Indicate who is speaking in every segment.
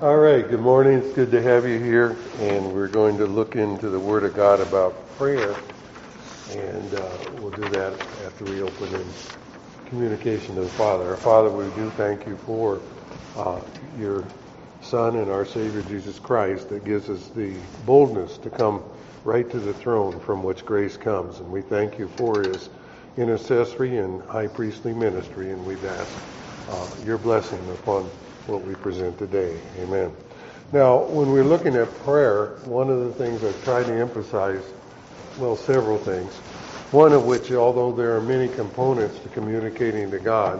Speaker 1: All right, good morning. It's good to have you here, and we're going to look into the Word of God about prayer, and we'll do that after we open in communication to the Father. Our Father, we do thank you for your Son and our Savior Jesus Christ that gives us the boldness to come right to the throne from which grace comes, and we thank you for his intercessory and high priestly ministry, and we've asked your blessing upon what we present today. Amen. Now, when we're looking at prayer, one of the things I've tried to emphasize, well, several things, one of which, although there are many components to communicating to God,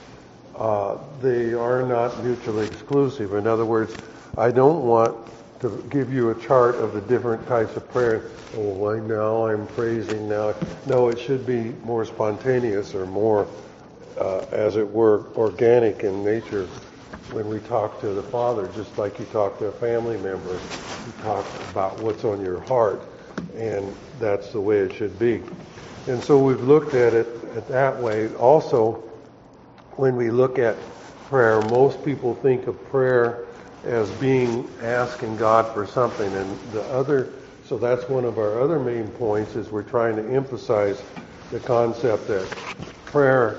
Speaker 1: they are not mutually exclusive. In other words, I don't want to give you a chart of the different types of prayer. Oh, now I'm praising now. No, it should be more spontaneous or more, as it were, organic in nature. When we talk to the Father, just like you talk to a family member, you talk about what's on your heart, and that's the way it should be. And so we've looked at it that way. Also, when we look at prayer, most people think of prayer as being asking God for something, and so that's one of our other main points, is we're trying to emphasize the concept that prayer,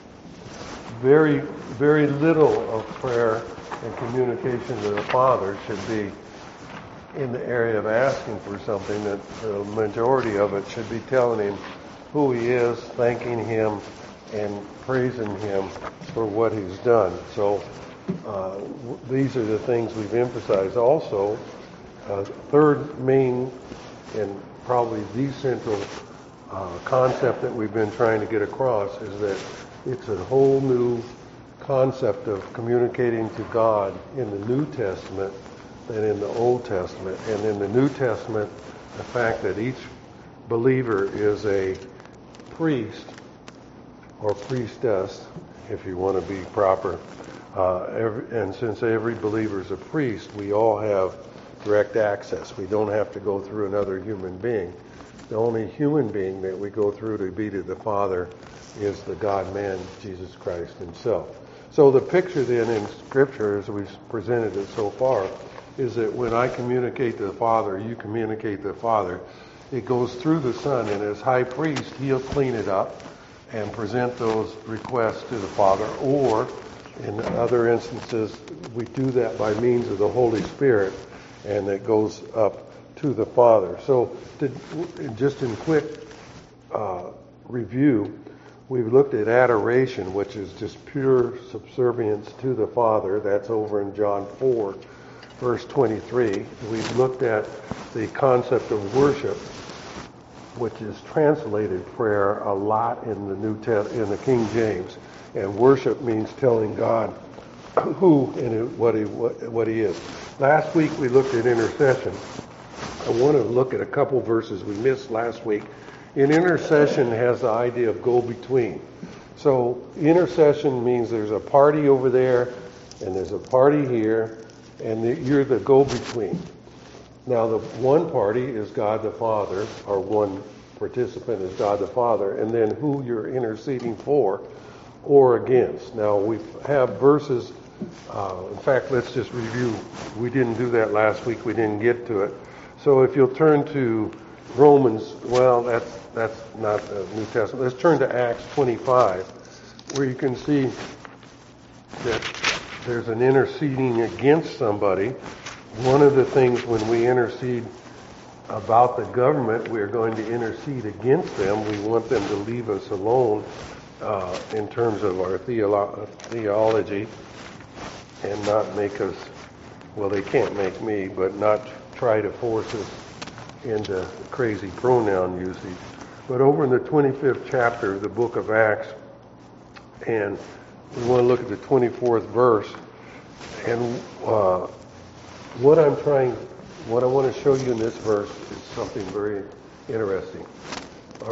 Speaker 1: very, very little of prayer and communication to the Father should be in the area of asking for something. That the majority of it should be telling him who he is, thanking him, and praising him for what he's done. So these are the things we've emphasized. Also, third main and probably the central concept that we've been trying to get across is that it's a whole new concept of communicating to God in the New Testament than in the Old Testament. And in the New Testament, the fact that each believer is a priest or priestess, if you want to be proper, and since every believer is a priest, we all have direct access. We don't have to go through another human being. The only human being that we go through to be to the Father is the God-man, Jesus Christ himself. So the picture then in Scripture, as we've presented it so far, is that when I communicate to the Father, you communicate to the Father, it goes through the Son, and as high priest, he'll clean it up and present those requests to the Father, or in other instances, we do that by means of the Holy Spirit, and it goes up to the Father. So just in quick review, we've looked at adoration, which is just pure subservience to the Father. That's over in John 4, verse 23. We've looked at the concept of worship, which is translated prayer a lot in the King James. And worship means telling God who and what he is. Last week we looked at intercession. I want to look at a couple verses we missed last week. In intercession has the idea of go-between. So intercession means there's a party over there and there's a party here, and you're the go-between. Now the one party is God the Father, or one participant is God the Father, and then who you're interceding for or against. Now we have verses, in fact, let's just review. We didn't do that last week. We didn't get to it. So if you'll turn to Romans, well, that's not the New Testament. Let's turn to Acts 25, where you can see that there's an interceding against somebody. One of the things when we intercede about the government, we're going to intercede against them. We want them to leave us alone in terms of our theology and not make us, well, they can't make me, but not try to force us into crazy pronoun usage. But over in the 25th chapter of the book of Acts, and we want to look at the 24th verse, and what I want to show you in this verse is something very interesting, or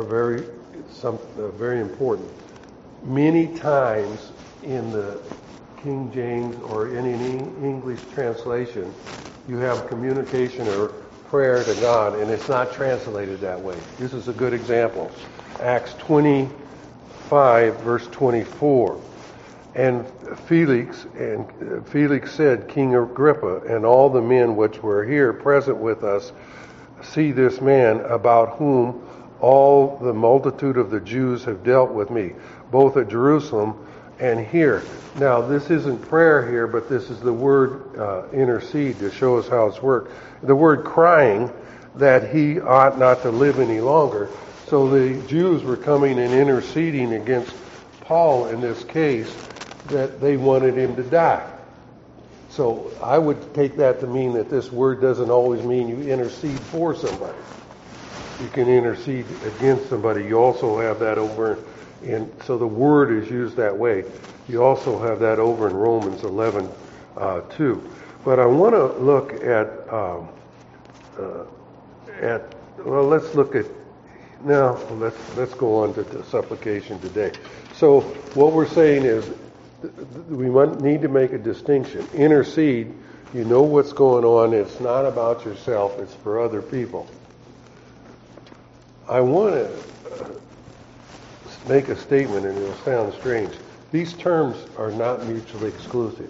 Speaker 1: very important. Many times in the King James or in any English translation, you have communication or prayer to God, and it's not translated that way. This is a good example. Acts 25, verse 24. And Felix said, King Agrippa, and all the men which were here present with us, see this man about whom all the multitude of the Jews have dealt with me, both at Jerusalem and here. Now, this isn't prayer here, but this is the word intercede to show us how it's worked. The word crying that he ought not to live any longer. So the Jews were coming and interceding against Paul in this case, that they wanted him to die. So I would take that to mean that this word doesn't always mean you intercede for somebody. You can intercede against somebody. You also have that over so the word is used that way. You also have that over in Romans 11:2. But I want to look let's go on to the supplication today. So what we're saying is we need to make a distinction. Intercede, you know what's going on. It's not about yourself. It's for other people. I want to make a statement, and it'll sound strange. These terms are not mutually exclusive.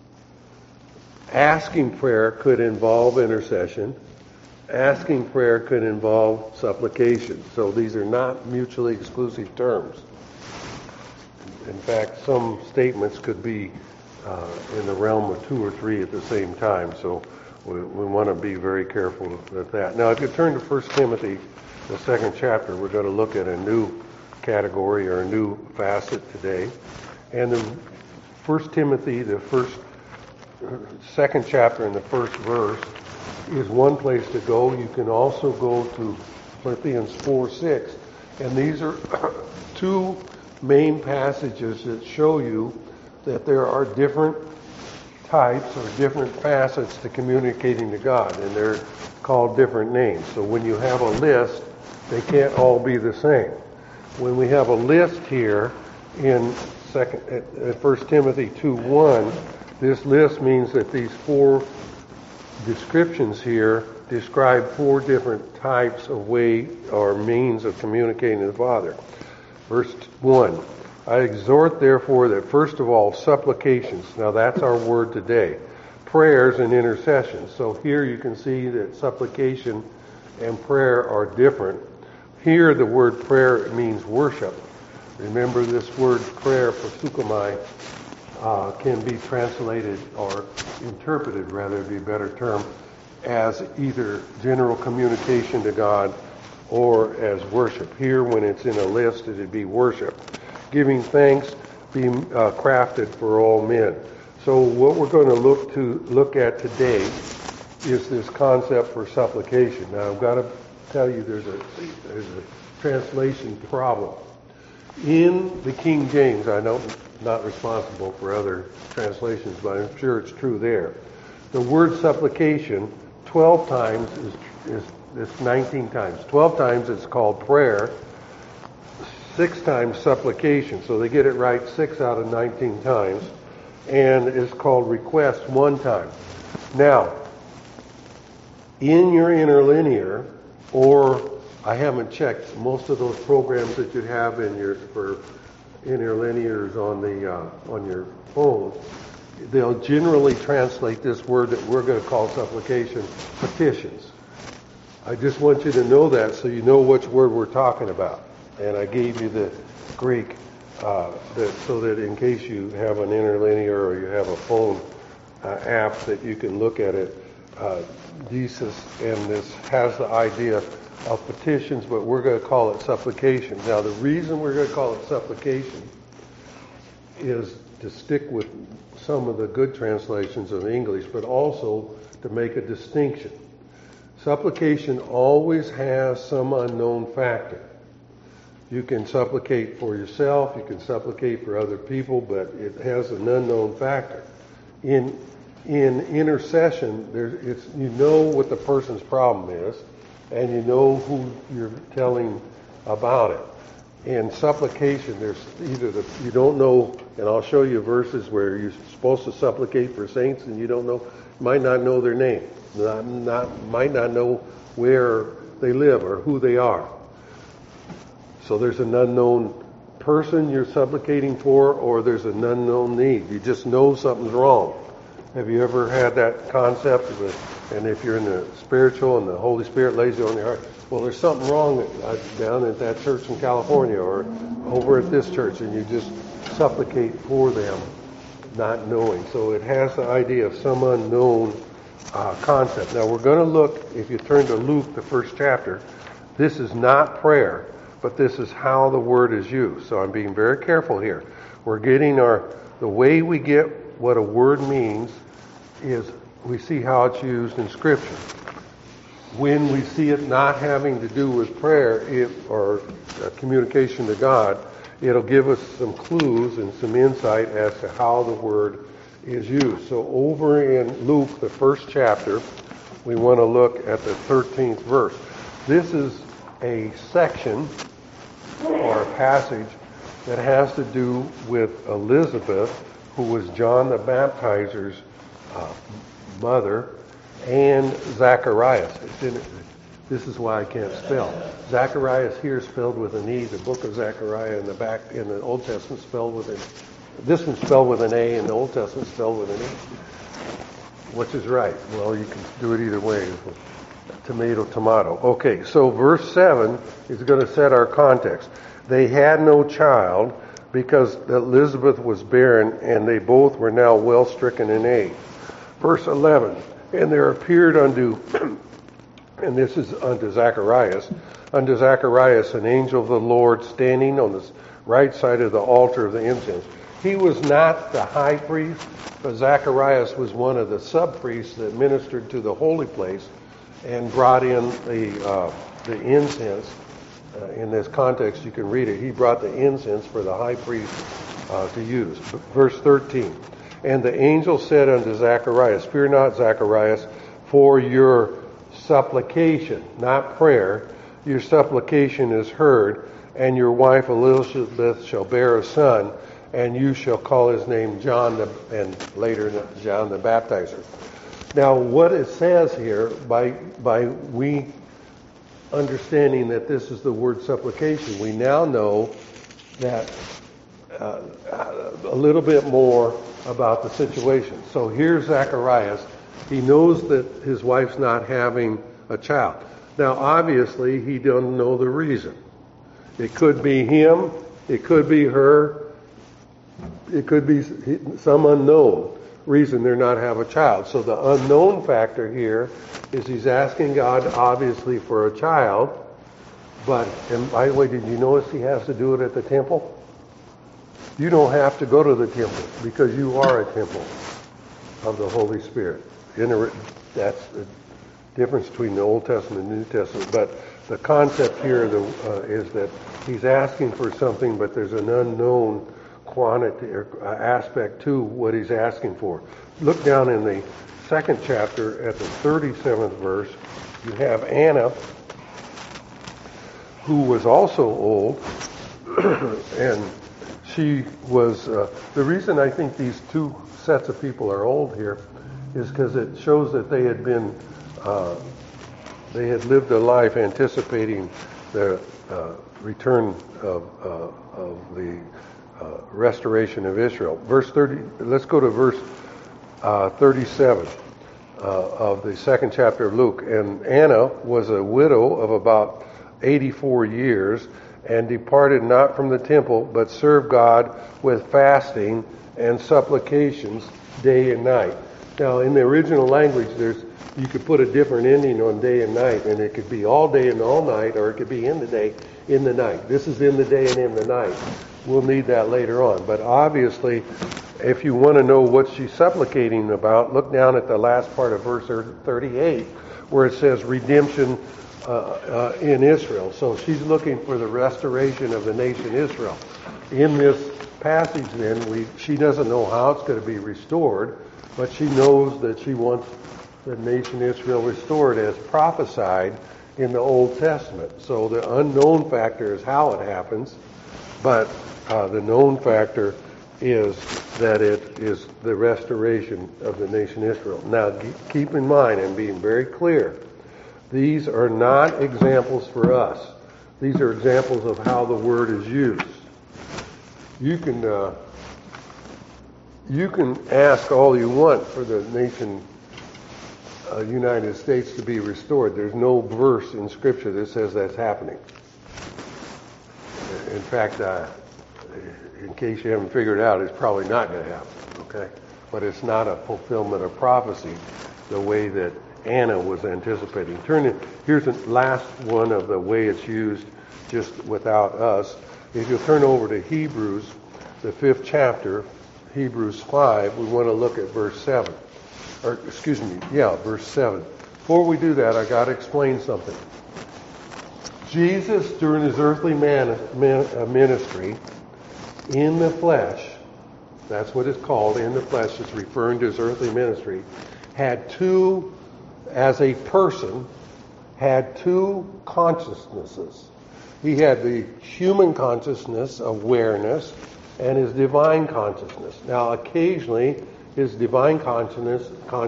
Speaker 1: Asking prayer could involve intercession. Asking prayer could involve supplication. So these are not mutually exclusive terms. In fact, some statements could be in the realm of two or three at the same time. So we want to be very careful with that. Now, if you turn to 1 Timothy, the 2nd chapter, we're going to look at a new category or a new facet today. And the 1 Timothy, the 2nd chapter and the 1st verse is one place to go. You can also go to Philippians 4:6. And these are two main passages that show you that there are different types or different facets to communicating to God, and they're called different names. So when you have a list, they can't all be the same. When we have a list here in 1 Timothy 2:1, this list means that these four descriptions here describe four different types of way or means of communicating to the Father. Verse 1, I exhort therefore that first of all supplications, now that's our word today, prayers and intercessions. So here you can see that supplication and prayer are different. Here the word prayer means worship. Remember this word prayer, pasukomai, can be translated or interpreted, rather be a better term, as either general communication to God or as worship. Here, when it's in a list, it would be worship. Giving thanks, being crafted for all men. So what we're going to look at today is this concept for supplication. Now, I've got to tell you there's a translation problem. In the King James, I know I'm not responsible for other translations, but I'm sure it's true there. The word supplication 12 times it's 19 times. 12 times it's called prayer, 6 times supplication. So they get it right 6 out of 19 times. And it's called request 1 time. Now, in your interlinear, or I haven't checked, most of those programs that you have for interlinears on your phone, they'll generally translate this word that we're going to call supplication, petitions. I just want you to know that so you know which word we're talking about. And I gave you the Greek so that in case you have an interlinear or you have a phone app that you can look at it, Jesus, and this has the idea of petitions, but we're going to call it supplication. Now, the reason we're going to call it supplication is to stick with some of the good translations of English, but also to make a distinction. Supplication always has some unknown factor. You can supplicate for yourself, you can supplicate for other people, but it has an unknown factor. In intercession, you know what the person's problem is, and you know who you're telling about it. In supplication, there's you don't know, and I'll show you verses where you're supposed to supplicate for saints, and you don't know, might not know their name, might not know where they live or who they are. So there's an unknown person you're supplicating for, or there's an unknown need. You just know something's wrong. Have you ever had that concept of it? And if you're in the spiritual and the Holy Spirit lays it on your heart, well, there's something wrong down at that church in California or over at this church, and you just supplicate for them, not knowing. So it has the idea of some unknown concept. Now we're going to look, if you turn to Luke, the first chapter, this is not prayer, but this is how the word is used. So I'm being very careful here. We're getting the way we get what a word means is we see how it's used in Scripture. When we see it not having to do with prayer or communication to God, it'll give us some clues and some insight as to how the word is used. So over in Luke, the first chapter, we want to look at the 13th verse. This is a section or a passage that has to do with Elizabeth, who was John the Baptizer's mother, and Zacharias. This is why I can't spell. Zacharias here is spelled with an E. The book of Zechariah in the Old Testament spelled with this one's spelled with an A, and the Old Testament spelled with an E. Which is right? Well, you can do it either way. Tomato, tomato. Okay, so verse 7 is going to set our context. They had no child because Elizabeth was barren, and they both were now well stricken in age. Verse 11, and there appeared unto Zacharias an angel of the Lord standing on the right side of the altar of the incense. He was not the high priest, but Zacharias was one of the sub-priests that ministered to the holy place and brought in the incense. In this context, you can read it. He brought the incense for the high priest to use. Verse 13, and the angel said unto Zacharias, fear not, Zacharias, for your supplication, not prayer, your supplication is heard, and your wife Elizabeth shall bear a son, and you shall call his name John, and later John the Baptizer. Now, what it says here, by we understanding that this is the word supplication, we now know that a little bit more about the situation. So here's Zacharias. He knows that his wife's not having a child. Now, obviously, he doesn't know the reason. It could be him. It could be her. It could be some unknown reason they're not having a child. So the unknown factor here is he's asking God, obviously, for a child. But, and by the way, did you notice he has to do it at the temple? You don't have to go to the temple because you are a temple of the Holy Spirit. That's the difference between the Old Testament and the New Testament. But the concept here is that he's asking for something, but there's an unknown quantity or aspect to what he's asking for. Look down in the second chapter at the 37th verse. You have Anna, who was also old, and she was, the reason I think these two sets of people are old here is because it shows that they had lived a life anticipating the return of the restoration of Israel. Verse 30, let's go to verse 37 of the second chapter of Luke. And Anna was a widow of about 84 years, and departed not from the temple, but served God with fasting and supplications day and night. Now, in the original language, you could put a different ending on day and night, and it could be all day and all night, or it could be in the day, in the night. This is in the day and in the night. We'll need that later on. But obviously, if you want to know what she's supplicating about, look down at the last part of verse 38, where it says redemption in Israel. So she's looking for the restoration of the nation Israel. In this passage then, she doesn't know how it's going to be restored, but she knows that she wants the nation Israel restored as prophesied in the Old Testament. So the unknown factor is how it happens, but the known factor is that it is the restoration of the nation Israel. Now keep in mind, and being very clear, these are not examples for us. These are examples of how the word is used. You can ask all you want for the nation United States to be restored. There's no verse in Scripture that says that's happening. In fact, in case you haven't figured it out, it's probably not going to happen. Okay, but it's not a fulfillment of prophecy the way that Anna was anticipating. Here's the last one of the way it's used, just without us. If you'll turn over to Hebrews, the 5th chapter, Hebrews 5, we want to look at verse 7. Verse 7. Before we do that, I got to explain something. Jesus, during his earthly ministry, in the flesh, that's what it's called, in the flesh, it's referring to his earthly ministry, as a person, had two consciousnesses. He had the human consciousness, awareness, and his divine consciousness. Now, occasionally, his divine consciousness,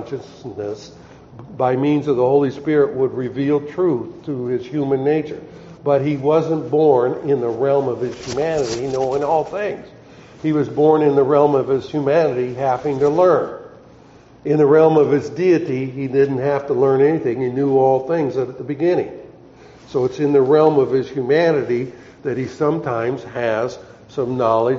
Speaker 1: by means of the Holy Spirit, would reveal truth to his human nature. But he wasn't born in the realm of his humanity, knowing all things. He was born in the realm of his humanity, having to learn. In the realm of his deity, he didn't have to learn anything. He knew all things at the beginning. So it's in the realm of his humanity that he sometimes has some knowledge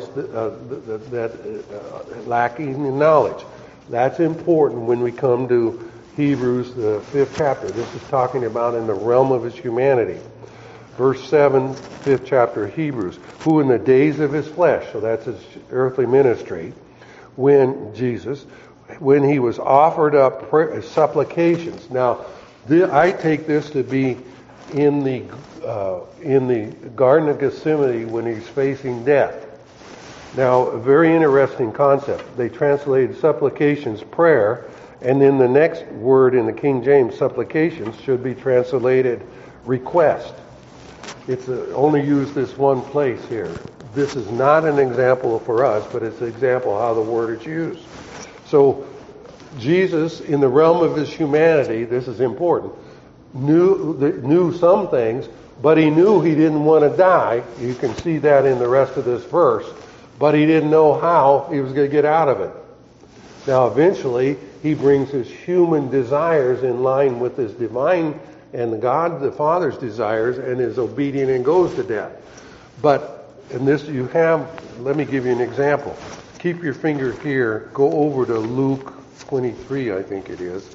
Speaker 1: lacking in knowledge. That's important when we come to Hebrews, the 5th chapter. This is talking about in the realm of his humanity. Verse 7, 5th chapter of Hebrews. Who in the days of his flesh, so that's his earthly ministry, when he was offered up supplications. Now, I take this to be in the Garden of Gethsemane when he's facing death. Now, a very interesting concept. They translated supplications prayer, and then the next word in the King James, supplications, should be translated request. It's only used this one place here. This is not an example for us, but it's an example of how the word is used. So, Jesus, in the realm of his humanity, this is important, knew some things, but he knew he didn't want to die. You can see that in the rest of this verse. But he didn't know how he was going to get out of it. Now, eventually, he brings his human desires in line with his divine and God the Father's desires, and is obedient and goes to death. But in this let me give you an example. Keep your finger here. Go over to Luke 23, I think it is.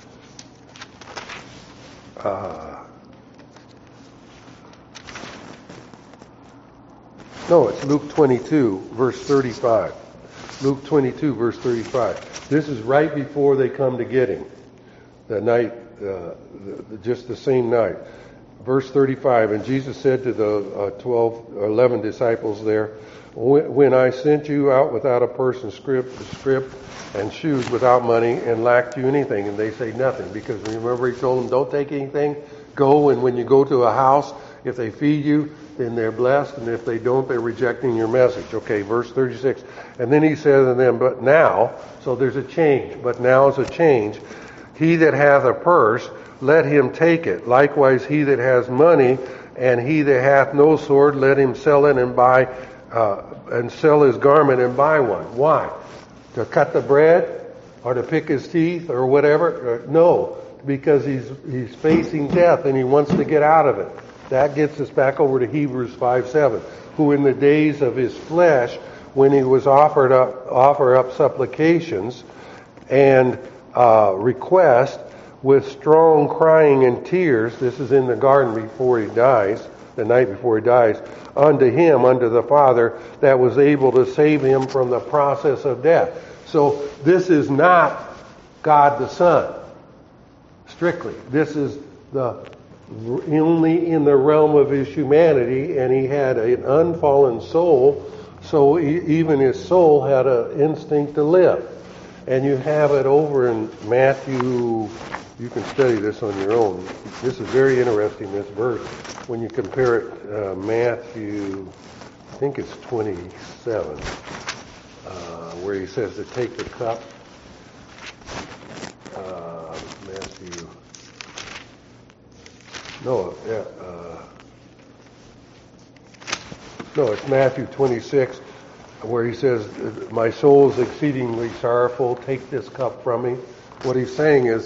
Speaker 1: No, it's Luke 22, verse 35. Luke 22, verse 35. This is right before they come to get him. The night, just the same night. Verse 35, and Jesus said to the 11 disciples there, when I sent you out without a purse, scrip, and shoes, without money, and lacked you anything, and they say nothing, because remember he told them, don't take anything, go, and when you go to a house, if they feed you, then they're blessed, and if they don't, they're rejecting your message. Okay, verse 36. And then he said to them, but now, so there's a change, but now is a change. He that hath a purse, let him take it. Likewise, he that has money, and he that hath no sword, let him sell it and buy, and sell his garment and buy one. Why? To cut the bread, or to pick his teeth, or whatever? No, because he's facing death and he wants to get out of it. That gets us back over to Hebrews 5:7. Who in the days of his flesh, when he was offer up supplications and request with strong crying and tears, this is in the garden before he dies, the night before he dies, unto the Father, that was able to save him from the process of death. So this is not God the Son, strictly. This is only in the realm of his humanity, and he had an unfallen soul, so even his soul had an instinct to live. And you have it over in Matthew. You can study this on your own. This is very interesting, this verse. When you compare it, Matthew, I think it's 27, where he says to take the cup. Matthew. No, it's Matthew 26. where he says, my soul is exceedingly sorrowful, take this cup from me. What he's saying is,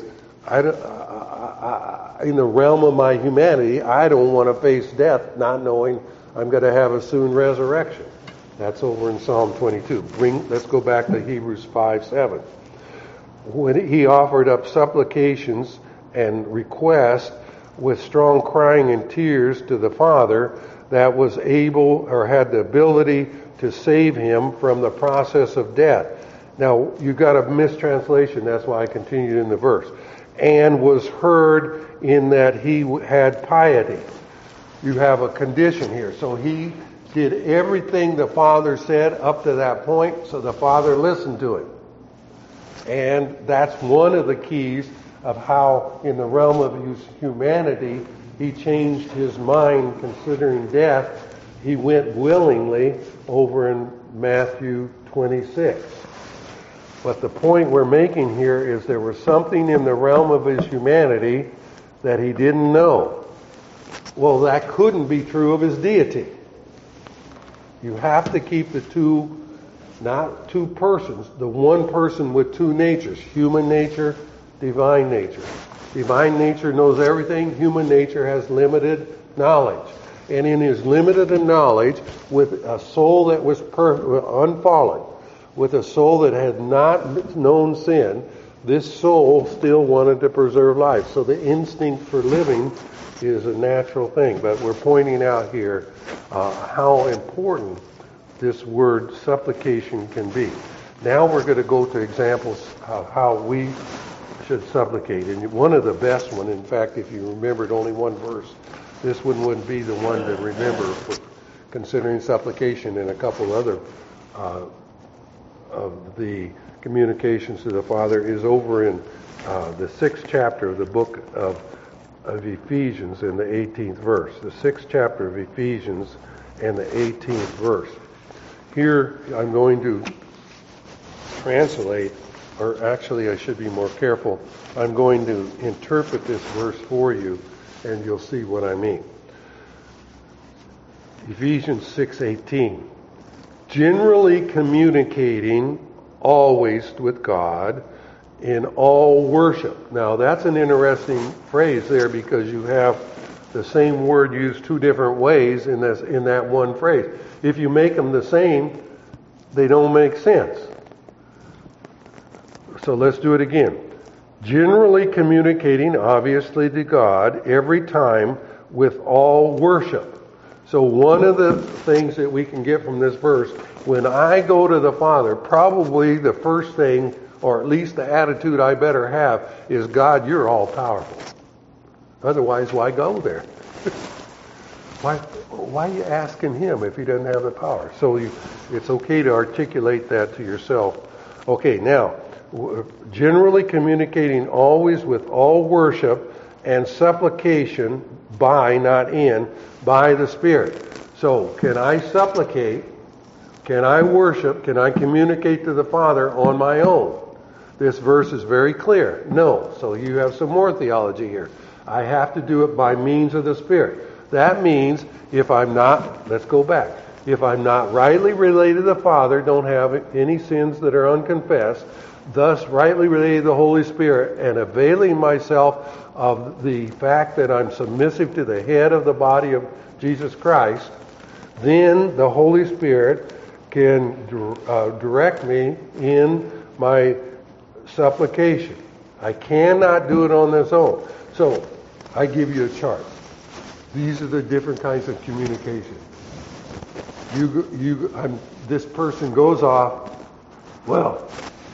Speaker 1: in the realm of my humanity, I don't want to face death not knowing I'm going to have a soon resurrection. That's over in Psalm 22. Let's go back to Hebrews 5:7. When he offered up supplications and requests with strong crying and tears to the Father that was able or had the ability to save him from the process of death. Now, you've got a mistranslation, that's why I continued in the verse. And was heard in that he had piety. You have a condition here. So he did everything the Father said up to that point, so the Father listened to him. And that's one of the keys of how, in the realm of his humanity, he changed his mind considering death. He went willingly over in Matthew 26. But the point we're making here is there was something in the realm of his humanity that he didn't know. Well, that couldn't be true of his deity. You have to keep the two, not two persons, the one person with two natures, human nature, divine nature. Divine nature knows everything. Human nature has limited knowledge. And in his limited knowledge, with a soul that was unfallen, with a soul that had not known sin, this soul still wanted to preserve life. So the instinct for living is a natural thing. But we're pointing out here how important this word supplication can be. Now we're going to go to examples of how we should supplicate. And one of the best one, in fact, if you remembered only one verse, this one wouldn't be the one to remember for considering supplication, and a couple other of the communications to the Father is over in the 6th chapter of the book of Ephesians in the 18th verse. The 6th chapter of Ephesians and the 18th verse. Here I'm going to translate, or actually I should be more careful. I'm going to interpret this verse for you, and you'll see what I mean. Ephesians 6:18. Generally communicating always with God in all worship. Now that's an interesting phrase there, because you have the same word used two different ways in that one phrase. If you make them the same, they don't make sense. So let's do it again. Generally communicating, obviously, to God every time with all worship. So one of the things that we can get from this verse, when I go to the Father, probably the first thing, or at least the attitude I better have, is, God, you're all powerful. Otherwise, why go there? Why are you asking him if he doesn't have the power? So it's okay to articulate that to yourself. Okay, now, generally communicating always with all worship and supplication by, not in, by the Spirit. So, can I supplicate? Can I worship? Can I communicate to the Father on my own? This verse is very clear. No. So you have some more theology here. I have to do it by means of the Spirit. That means if I'm not, let's go back. If I'm not rightly related to the Father, don't have any sins that are unconfessed, thus rightly related to the Holy Spirit, and availing myself of the fact that I'm submissive to the head of the body of Jesus Christ, then the Holy Spirit can direct me in my supplication. I cannot do it on its own. So, I give you a chart. These are the different kinds of communication. This person goes off, well,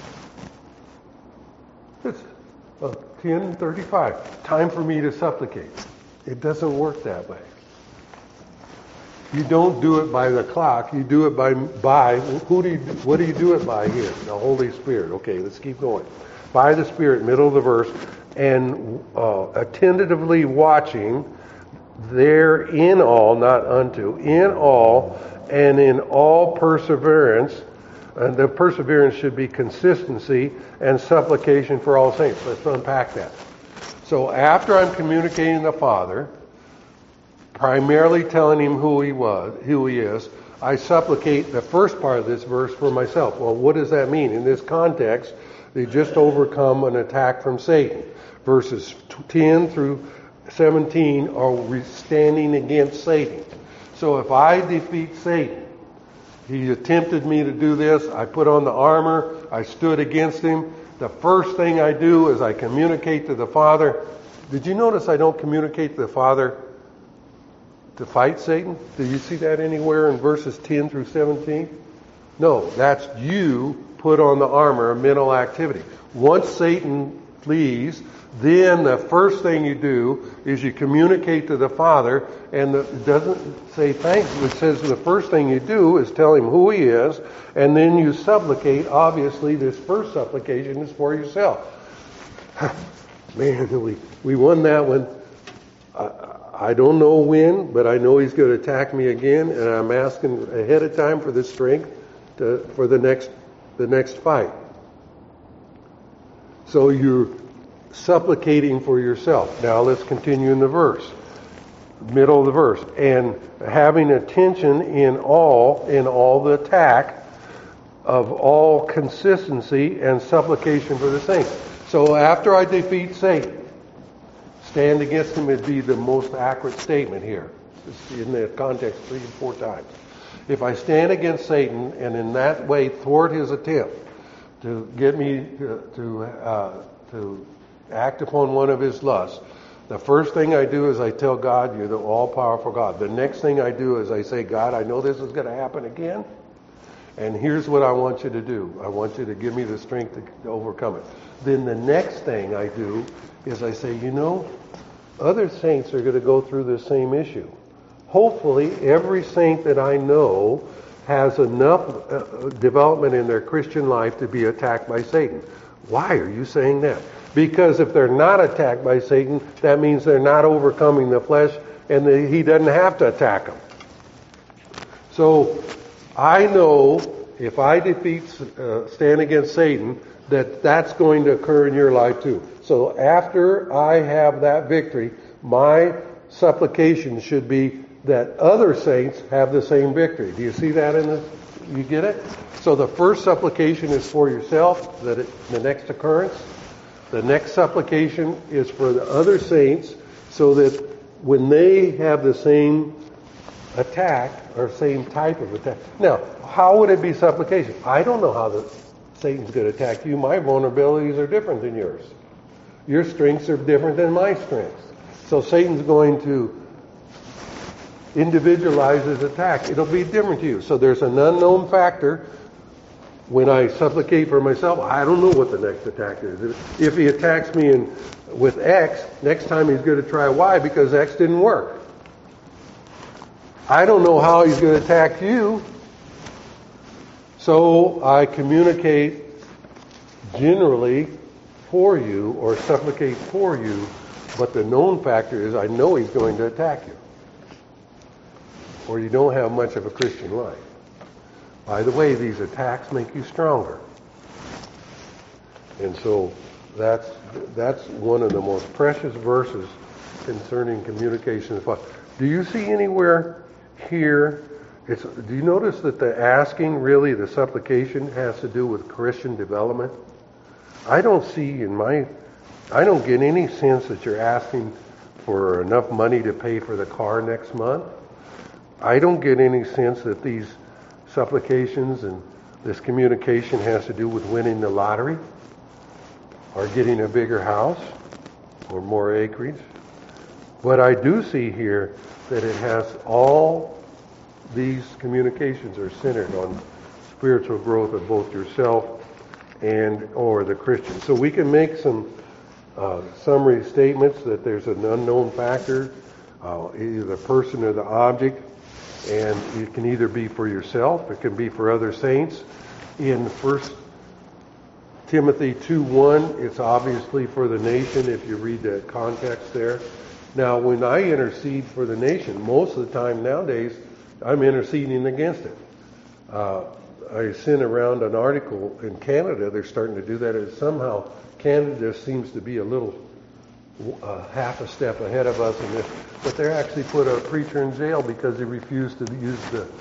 Speaker 1: it's 10:35. Time for me to supplicate. It doesn't work that way. You don't do it by the clock. You do it by what do you do it by here? The Holy Spirit. Okay, let's keep going. By the Spirit, middle of the verse, and attentively watching there in all, not unto, in all, and in all perseverance. And the perseverance should be consistency and supplication for all saints. Let's unpack that. So after I'm communicating to the Father, primarily telling him who he is, I supplicate the first part of this verse for myself. Well, what does that mean? In this context, they just overcome an attack from Satan. Verses 10 through 17 are standing against Satan. So if I defeat Satan, he attempted me to do this, I put on the armor, I stood against him. The first thing I do is I communicate to the Father. Did you notice I don't communicate to the Father to fight Satan? Do you see that anywhere in verses 10 through 17? No, that's you put on the armor, a mental activity. Once Satan flees, then the first thing you do is you communicate to the Father, and it doesn't say thanks. It says the first thing you do is tell him who he is, and then you supplicate. Obviously, this first supplication is for yourself. Man, we won that one. I don't know when, but I know he's going to attack me again, and I'm asking ahead of time for the strength for the next fight. So you're supplicating for yourself. Now let's continue in the verse. Middle of the verse. And having attention in all the attack of all consistency and supplication for the saints. So after I defeat Satan, stand against him would be the most accurate statement here. It's in the context 3 and 4 times. If I stand against Satan and in that way thwart his attempt to get me to act upon one of his lusts, the first thing I do is I tell God, you're the all-powerful God. The next thing I do is I say, God, I know this is going to happen again, and here's what I want you to do. I want you to give me the strength to overcome it. Then the next thing I do is I say, other saints are going to go through the same issue. Hopefully, every saint that I know has enough development in their Christian life to be attacked by Satan. Why are you saying that? Because if they're not attacked by Satan, that means they're not overcoming the flesh, and he doesn't have to attack them. So I know if I stand against Satan, that's going to occur in your life too. So after I have that victory, my supplication should be that other saints have the same victory. Do you see that you get it? So the first supplication is for yourself, the next occurrence. The next supplication is for the other saints, so that when they have the same attack or same type of attack. Now, how would it be supplication? I don't know how Satan's going to attack you. My vulnerabilities are different than yours. Your strengths are different than my strengths. So Satan's going to individualize his attack. It'll be different to you. So there's an unknown factor. When I supplicate for myself, I don't know what the next attack is. If he attacks me with X, next time he's going to try Y because X didn't work. I don't know how he's going to attack you. So I communicate generally for you or supplicate for you, but the known factor is I know he's going to attack you. Or you don't have much of a Christian life. By the way, these attacks make you stronger. And so that's one of the most precious verses concerning communication. Do you see anywhere here, do you notice that the asking, really, the supplication has to do with Christian development? I don't get any sense that you're asking for enough money to pay for the car next month. I don't get any sense that these supplications and this communication has to do with winning the lottery or getting a bigger house or more acreage. But I do see here that it has all these communications are centered on spiritual growth of both yourself and or the Christian. So we can make some summary statements that there's an unknown factor, either the person or the object. And it can either be for yourself, it can be for other saints. In 1 Timothy 2:1, it's obviously for the nation if you read the context there. Now, when I intercede for the nation, most of the time nowadays, I'm interceding against it. I sent around an article in Canada, they're starting to do that, and somehow Canada seems to be a little half a step ahead of us in this, but they actually put a preacher in jail because he refused to use the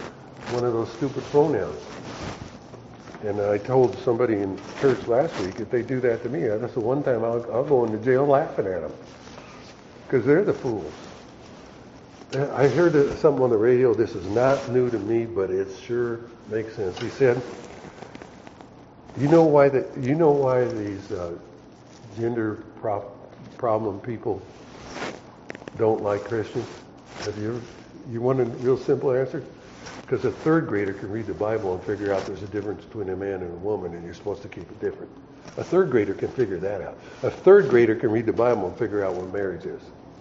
Speaker 1: one of those stupid pronouns. And I told somebody in church last week, if they do that to me, that's the one time I'll go into jail laughing at them. Because they're the fools. I heard something on the radio. This is not new to me, but it sure makes sense. He said, "You know why these gender problem people don't like Christians? You want a real simple answer? Because a third grader can read the Bible and figure out there's a difference between a man and a woman, and you're supposed to keep it different. A third grader can figure that out. A third grader can read the Bible and figure out what marriage is.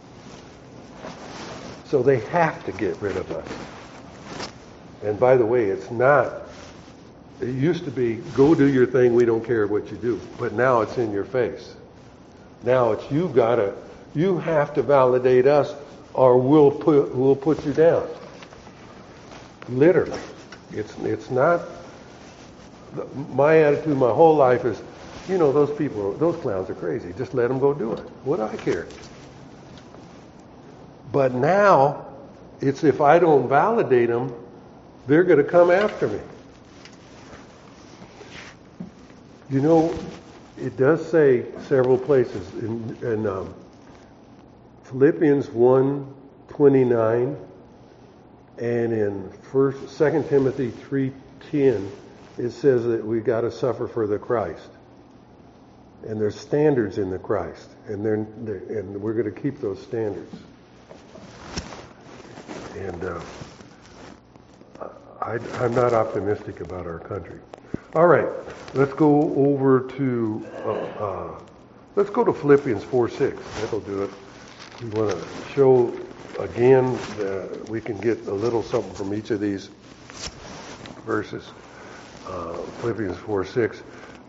Speaker 1: So they have to get rid of us. And by the way, it used to be, go do your thing, we don't care what you do. But now it's in your face. Now it's you have to validate us, or we'll put you down. Literally. It's not, my attitude my whole life is, those clowns are crazy. Just let them go do it. What do I care? But now, it's if I don't validate them, they're going to come after me. It does say several places in Philippians 1:29 and in 2 Timothy 3:10, it says that we got to suffer for the Christ. And there's standards in the Christ, and we're going to keep those standards. And I'm not optimistic about our country. All right, let's go over to Philippians 4:6. That'll do it. We want to show again that we can get a little something from each of these verses. Philippians 4:6.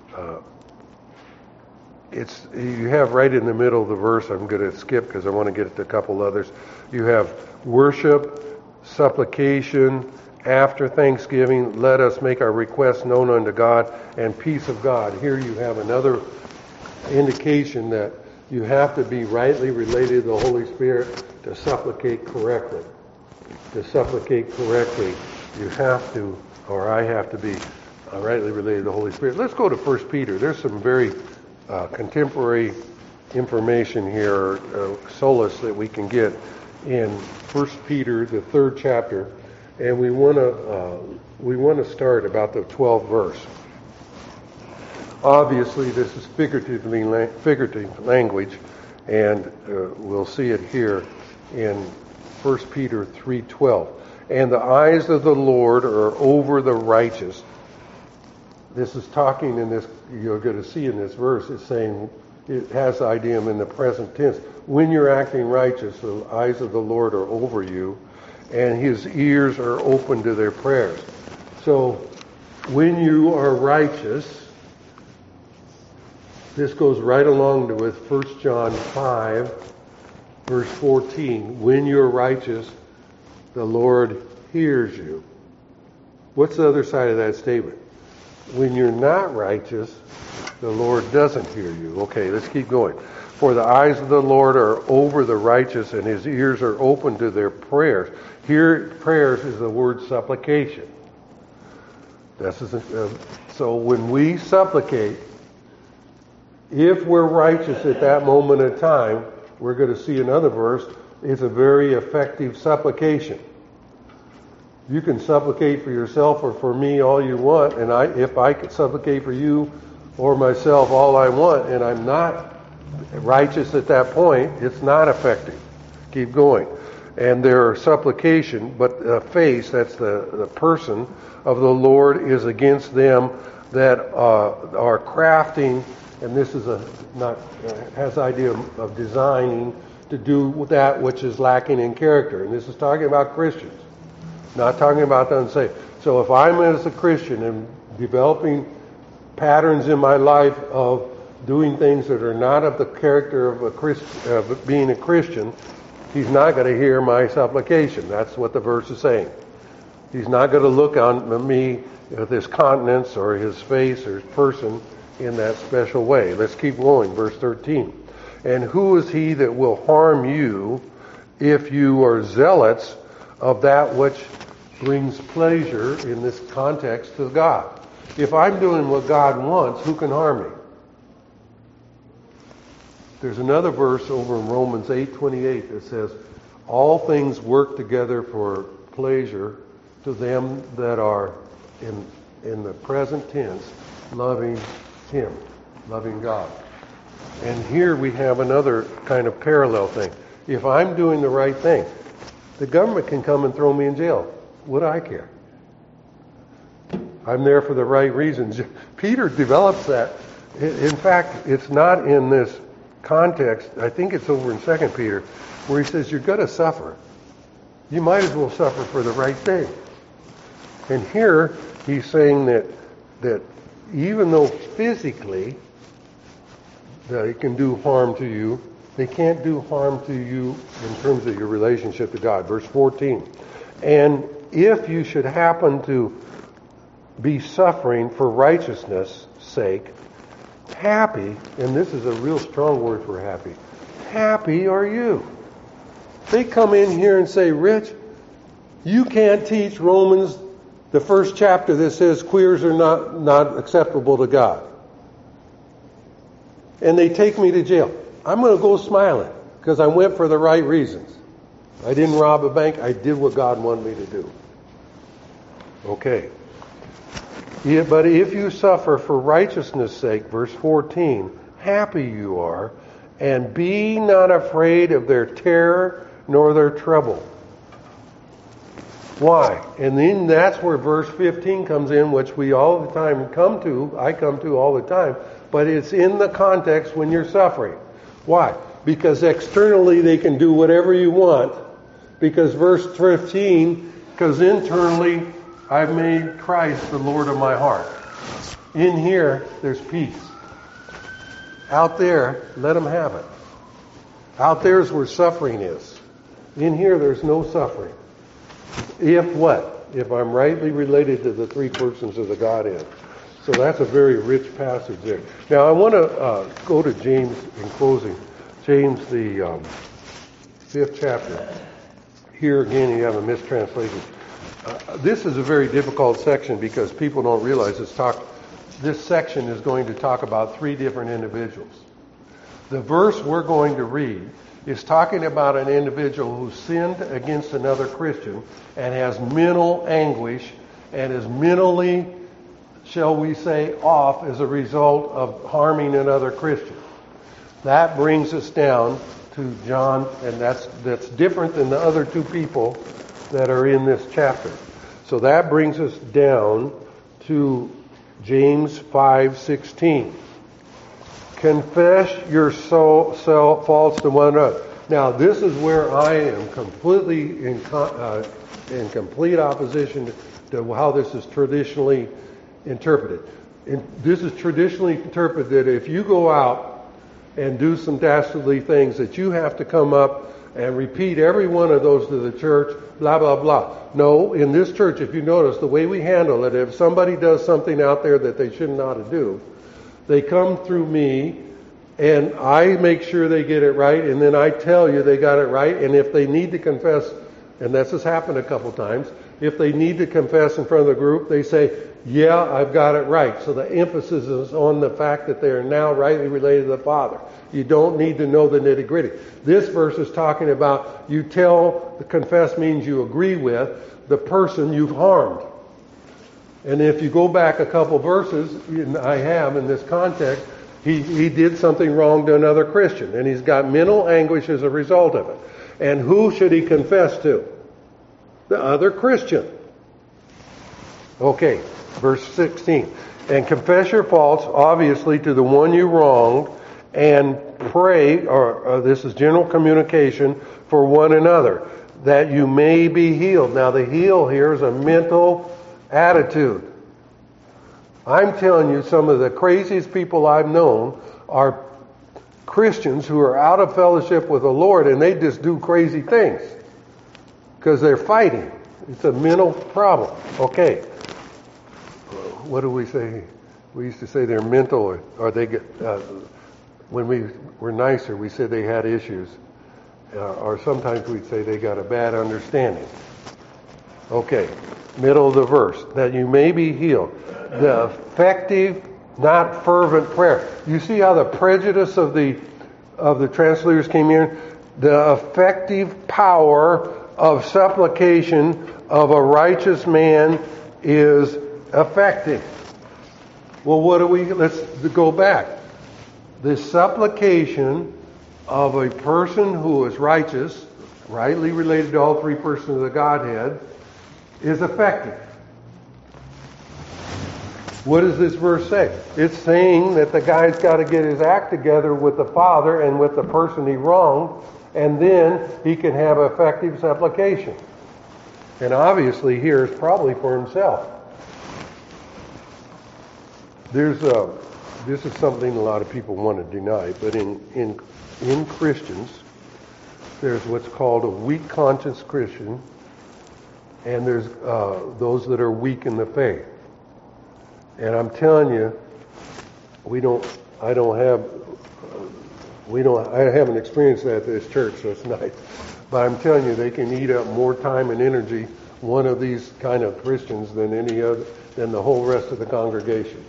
Speaker 1: You have right in the middle of the verse. I'm going to skip because I want to get to a couple others. You have worship, supplication. After thanksgiving, let us make our requests known unto God, and peace of God. Here you have another indication that you have to be rightly related to the Holy Spirit to supplicate correctly. To supplicate correctly, you have to, or I have to be rightly related to the Holy Spirit. Let's go to 1 Peter. There's some very contemporary information here, solace that we can get in 1 Peter, the 3rd chapter. And we want to start about the 12th verse. Obviously, this is figurative language, and we'll see it here in 1 Peter 3:12. And the eyes of the Lord are over the righteous. This is talking in this, you're going to see in this verse, it's saying, it has the idiom in the present tense. When you're acting righteous, the eyes of the Lord are over you, and His ears are open to their prayers. So, when you are righteous, this goes right along with 1 John 5, verse 14. When you're righteous, the Lord hears you. What's the other side of that statement? When you're not righteous, the Lord doesn't hear you. Okay, let's keep going. For the eyes of the Lord are over the righteous, and His ears are open to their prayers. Here, prayers is the word supplication. So when we supplicate, if we're righteous at that moment in time, we're going to see another verse, it's a very effective supplication. You can supplicate for yourself or for me all you want, and if I could supplicate for you or myself all I want, and I'm not righteous at that point, it's not effective. Keep going. And their supplication, but the face, that's the person of the Lord, is against them that are crafting, and this is has the idea of designing to do that which is lacking in character. And this is talking about Christians, not talking about the unsaved. So if I'm as a Christian and developing patterns in my life of doing things that are not of the character of of being a Christian, He's not going to hear my supplication. That's what the verse is saying. He's not going to look on me with His countenance or His face or His person in that special way. Let's keep going. Verse 13. And who is he that will harm you if you are zealots of that which brings pleasure in this context to God. If I'm doing what God wants, who can harm me? There's another verse over in Romans 8:28 that says, all things work together for pleasure to them that are in the present tense loving Him, loving God. And here we have another kind of parallel thing. If I'm doing the right thing, the government can come and throw me in jail. Would I care? I'm there for the right reasons. Peter develops that. In fact, it's not in this context. I think it's over in 2 Peter, where he says you're going to suffer. You might as well suffer for the right thing. And here he's saying that even though physically they can do harm to you, they can't do harm to you in terms of your relationship to God. Verse 14. And if you should happen to be suffering for righteousness' sake, happy, and this is a real strong word for happy are you. They come in here and say, Rich, you can't teach Romans, the first chapter that says queers are not acceptable to God. And they take me to jail. I'm going to go smiling because I went for the right reasons. I didn't rob a bank. I did what God wanted me to do. Okay. Yeah, but if you suffer for righteousness' sake, verse 14, happy you are, and be not afraid of their terror nor their trouble. Why? And then that's where verse 15 comes in, which we all the time I come to all the time, but it's in the context when you're suffering. Why? Because externally they can do whatever you want, because verse 15, because internally I've made Christ the Lord of my heart. In here, there's peace. Out there, let them have it. Out there is where suffering is. In here, there's no suffering. If what? If I'm rightly related to the three persons of the Godhead. So that's a very rich passage there. Now, I want to go to James in closing. James, the 5th chapter. Here again, you have a mistranslation. This is a very difficult section because people don't realize this section is going to talk about three different individuals. The verse we're going to read is talking about an individual who sinned against another Christian and has mental anguish and is mentally, shall we say, off as a result of harming another Christian. That brings us down to John, and that's different than the other two people that are in this chapter. So that brings us down to James 5:16. Confess your faults to one another. Now, this is where I am completely in complete opposition to how this is traditionally interpreted. This is traditionally interpreted that if you go out and do some dastardly things, that you have to come up and repeat every one of those to the church, blah, blah, blah. No, in this church, if you notice, the way we handle it, if somebody does something out there that they shouldn't ought to do, they come through me, and I make sure they get it right, and then I tell you they got it right, and if they need to confess, and this has happened a couple times, if they need to confess in front of the group, they say, yeah, I've got it right. So the emphasis is on the fact that they are now rightly related to the Father. You don't need to know the nitty-gritty. This verse is talking about you the confess means you agree with the person you've harmed. And if you go back a couple verses, and I have in this context, he did something wrong to another Christian, and he's got mental anguish as a result of it. And who should he confess to? The other Christian. Okay, verse 16. And confess your faults, obviously, to the one you wronged, and pray, or this is general communication, for one another, that you may be healed. Now, the heal here is a mental attitude. I'm telling you, some of the craziest people I've known are Christians who are out of fellowship with the Lord, and they just do crazy things because they're fighting. It's a mental problem. Okay. What do we say? We used to say they're mental, or they get, when we were nicer, we said they had issues. Or sometimes we'd say they got a bad understanding. Okay, middle of the verse. That you may be healed. The effective, not fervent prayer. You see how the prejudice of the translators came in? The effective power of supplication of a righteous man is effective. Well, let's go back. The supplication of a person who is righteous, rightly related to all three persons of the Godhead, is effective. What does this verse say? It's saying that the guy's got to get his act together with the Father and with the person he wronged, and then he can have effective supplication. And obviously here is probably for himself. This is something a lot of people want to deny, but in Christians, there's what's called a weak conscience Christian, and there's those that are weak in the faith. And I'm telling you, I haven't experienced that at this church, so it's nice. But I'm telling you, they can eat up more time and energy, one of these kind of Christians, than the whole rest of the congregation.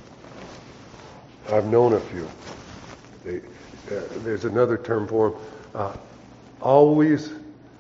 Speaker 1: I've known a few. There's another term for them. Always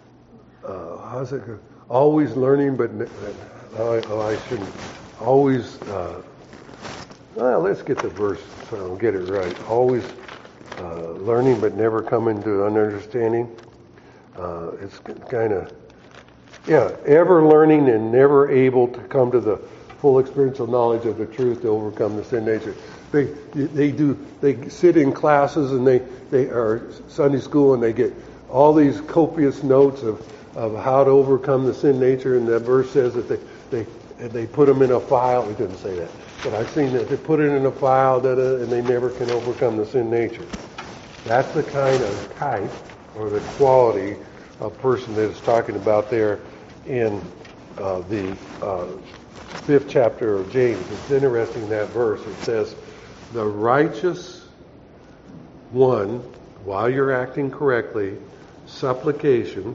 Speaker 1: learning, but I shouldn't. Always, let's get the verse so I'll get it right. Always learning, but never coming to an understanding. It's kind of, ever learning and never able to come to the full experiential knowledge of the truth to overcome the sin nature. They sit in classes and they are Sunday school and they get all these copious notes of how to overcome the sin nature, and that verse says that they put them in a file. It didn't say that, but I've seen that they put it in a file and they never can overcome the sin nature. That's the kind of type or the quality of person that is talking about there in the 5th chapter of James. It's interesting, that verse. It says, the righteous one, while you're acting correctly, supplication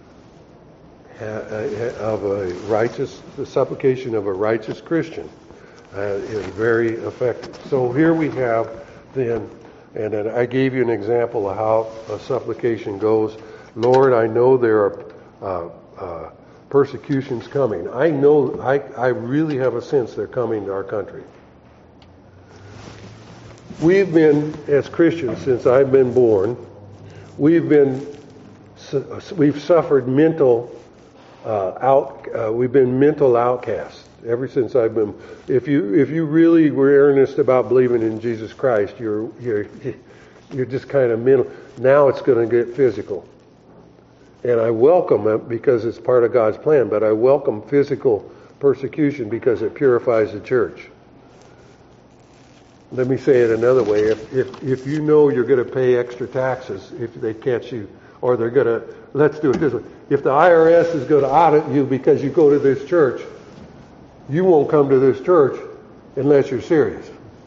Speaker 1: the supplication of a righteous Christian is very effective. So here we have then, and then I gave you an example of how a supplication goes. Lord, I know there are persecutions coming. I know, I really have a sense they're coming to our country. We've been, as Christians, since I've been born, we've suffered we've been mental outcasts ever since I've been. If you really were earnest about believing in Jesus Christ, you're just kind of mental. Now it's going to get physical, and I welcome it because it's part of God's plan. But I welcome physical persecution because it purifies the church. Let me say it another way. If you know you're going to pay extra taxes if they catch you, or they're going to, let's do it this way. If the IRS is going to audit you because you go to this church, you won't come to this church unless you're serious.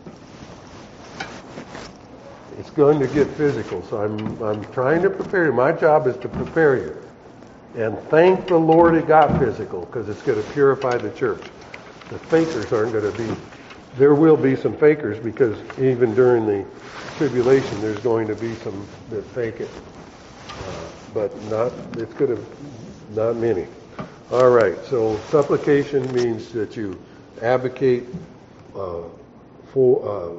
Speaker 1: It's going to get physical, so I'm trying to prepare you. My job is to prepare you. And thank the Lord it got physical, because it's going to purify the church. The fakers aren't going to be. There will be some fakers, because even during the tribulation there's going to be some that fake it. But not many. All right, so supplication means that you advocate for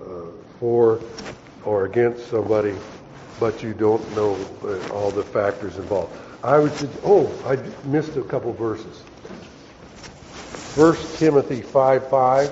Speaker 1: or against somebody, but you don't know all the factors involved. I missed a couple verses. 1 Timothy 5:5,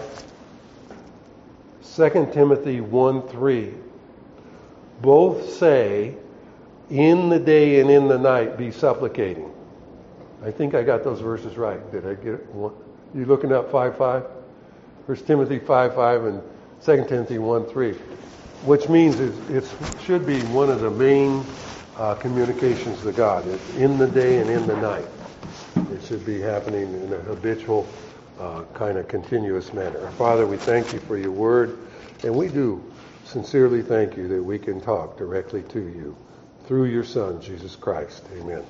Speaker 1: 2 Timothy 1:3, both say, in the day and in the night be supplicating. I think I got those verses right. Did I get it? You looking up 5:5? 1 Timothy 5:5 and 2 Timothy 1:3, which means it should be one of the main communications to God. It's in the day and in the night. It should be happening in a habitual kind of continuous manner. Father, we thank you for your word, and we do sincerely thank you that we can talk directly to you through your Son, Jesus Christ. Amen.